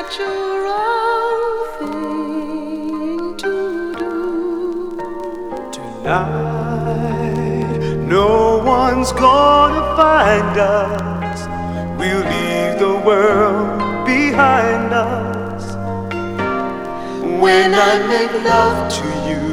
natural thing to do. Tonight, no one's gonna find us. We'll leave the world behind us. When I make love to you,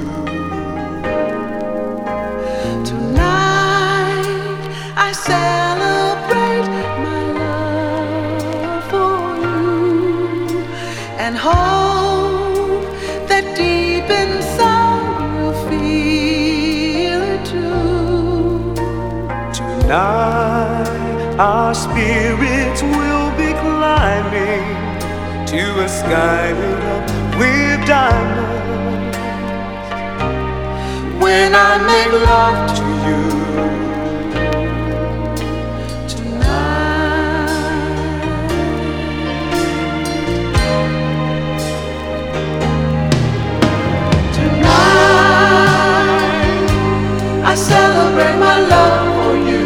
tonight I celebrate my love for you and hope that deep inside you'll feel it too. tonight our spirits will be climbing to a sky lit up with diamonds. When I make love to you, I celebrate my love for you,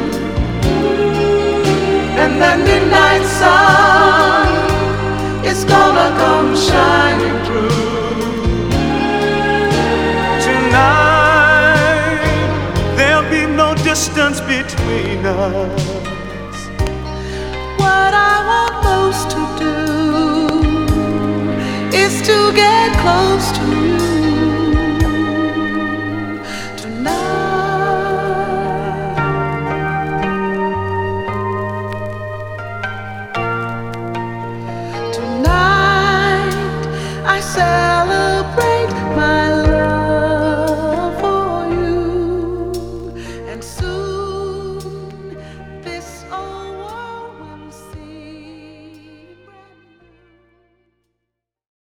and that midnight sun is gonna come shining through. tonight there'll be no distance between us. What I want most to do is to get close to you. I celebrate my love for you, and soon this old